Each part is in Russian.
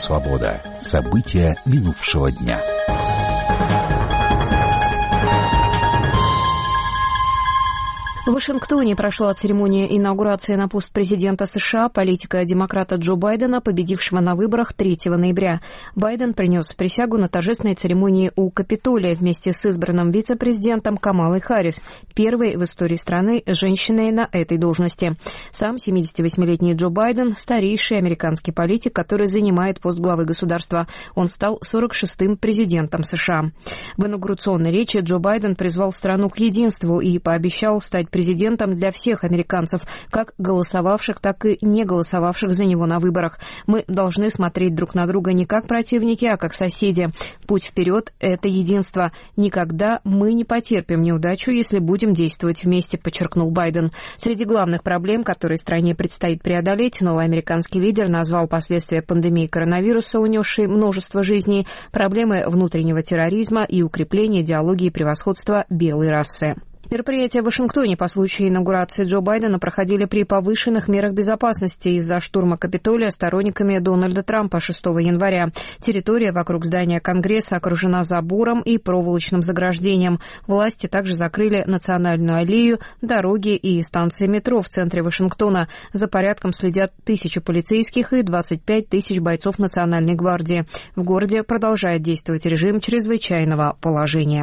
«Свобода». События минувшего дня. В Вашингтоне прошла церемония инаугурации на пост президента США политика-демократа Джо Байдена, победившего на выборах 3 ноября. Байден принес присягу на торжественной церемонии у Капитолия вместе с избранным вице-президентом Камалой Харрис, первой в истории страны женщиной на этой должности. Сам 78-летний Джо Байден – старейший американский политик, который занимает пост главы государства. Он стал 46-м президентом США. В инаугурационной речи Джо Байден призвал страну к единству и пообещал стать президентом для всех американцев, как голосовавших, так и не голосовавших за него на выборах. Мы должны смотреть друг на друга не как противники, а как соседи. Путь вперед – это единство. Никогда мы не потерпим неудачу, если будем действовать вместе, подчеркнул Байден. Среди главных проблем, которые стране предстоит преодолеть, новый американский лидер назвал последствия пандемии коронавируса, унесшей множество жизней, проблемы внутреннего терроризма и укрепление идеологии превосходства белой расы. Мероприятия в Вашингтоне по случаю инаугурации Джо Байдена проходили при повышенных мерах безопасности из-за штурма Капитолия сторонниками Дональда Трампа 6 января. Территория вокруг здания Конгресса окружена забором и проволочным заграждением. Власти также закрыли Национальную аллею, дороги и станции метро в центре Вашингтона. За порядком следят 1000 полицейских и 25 тысяч бойцов Национальной гвардии. В городе продолжает действовать режим чрезвычайного положения.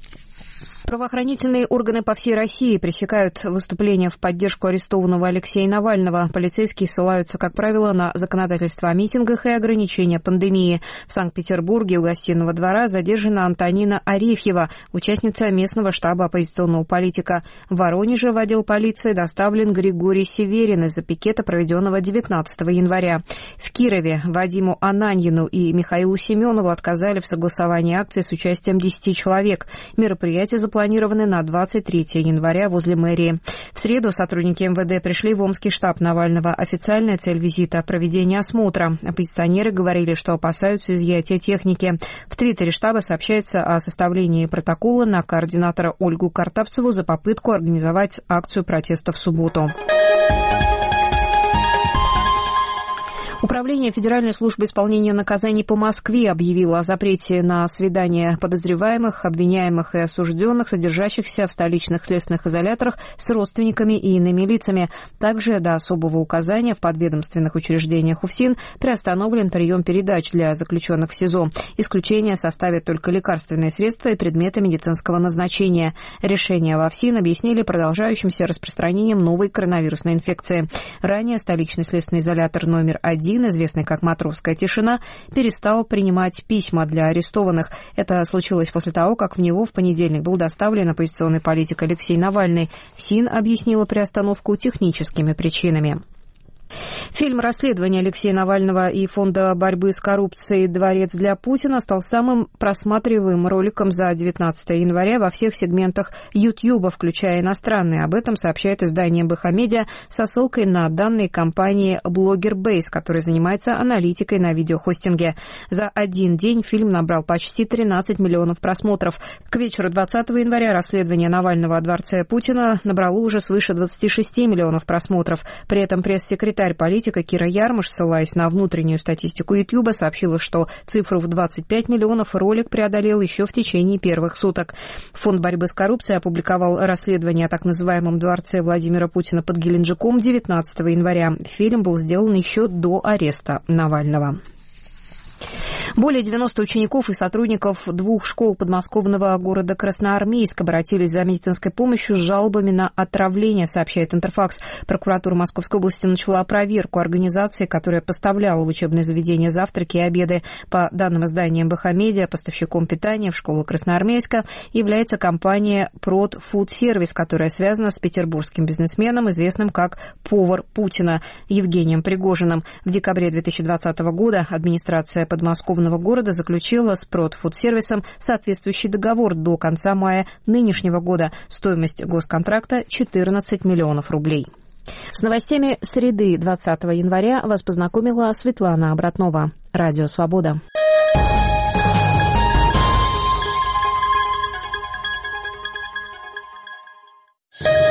Правоохранительные органы по всей России пресекают выступления в поддержку арестованного Алексея Навального. Полицейские ссылаются, как правило, на законодательство о митингах и ограничения пандемии. В Санкт-Петербурге у Гостиного двора задержана Антонина Арефьева, участница местного штаба оппозиционного политика. В Воронеже в отдел полиции доставлен Григорий Северин из-за пикета, проведенного 19 января. В Кирове Вадиму Ананьину и Михаилу Семенову отказали в согласовании акции с участием 10 человек. Мероприятие запланированы на 23 января возле мэрии. В среду сотрудники МВД пришли в Омский штаб Навального. Официальная цель визита – проведение осмотра. Оппозиционеры говорили, что опасаются изъятия техники. В твиттере штаба сообщается о составлении протокола на координатора Ольгу Картавцеву за попытку организовать акцию протеста в субботу. Управление Федеральной службы исполнения наказаний по Москве объявило о запрете на свидания подозреваемых, обвиняемых и осужденных, содержащихся в столичных следственных изоляторах с родственниками и иными лицами. Также до особого указания в подведомственных учреждениях УФСИН приостановлен прием передач для заключенных в СИЗО. Исключение составят только лекарственные средства и предметы медицинского назначения. Решение в УФСИН объяснили продолжающимся распространением новой коронавирусной инфекции. Ранее столичный следственный изолятор номер 1, известный как «Матросская тишина», перестал принимать письма для арестованных. Это случилось после того, как в него в понедельник был доставлен оппозиционный политик Алексей Навальный. СИН объяснила приостановку техническими причинами. Фильм «Расследование Алексея Навального» и Фонда борьбы с коррупцией «Дворец для Путина» стал самым просматриваемым роликом за 19 января во всех сегментах YouTube, включая иностранные. Об этом сообщает издание БХ-Медиа со ссылкой на данные компании Blogger-Base, которая занимается аналитикой на видеохостинге. За один день фильм набрал почти 13 миллионов просмотров. К вечеру 20 января расследование Навального о Дворце Путина набрало уже свыше 26 миллионов просмотров. При этом пресс-секретарь политика Кира Ярмыш, ссылаясь на внутреннюю статистику YouTube, сообщила, что цифру в 25 миллионов ролик преодолел еще в течение первых суток. Фонд борьбы с коррупцией опубликовал расследование о так называемом дворце Владимира Путина под Геленджиком 19 января. Фильм был сделан еще до ареста Навального. Более 90 учеников и сотрудников 2 школ подмосковного города Красноармейск обратились за медицинской помощью с жалобами на отравление, сообщает Интерфакс. Прокуратура Московской области начала проверку организации, которая поставляла в учебные заведения завтраки и обеды. По данным издания БХ-Медиа, поставщиком питания в школу Красноармейска является компания Prod Food Service, которая связана с петербургским бизнесменом, известным как «Повар Путина» Евгением Пригожиным. В декабре 2020 года администрация подмосковного города заключила с Prod Food Service соответствующий договор до конца мая нынешнего года. Стоимость госконтракта – 14 миллионов рублей. С новостями среды 20 января вас познакомила Светлана Обратнова. Радио «Свобода».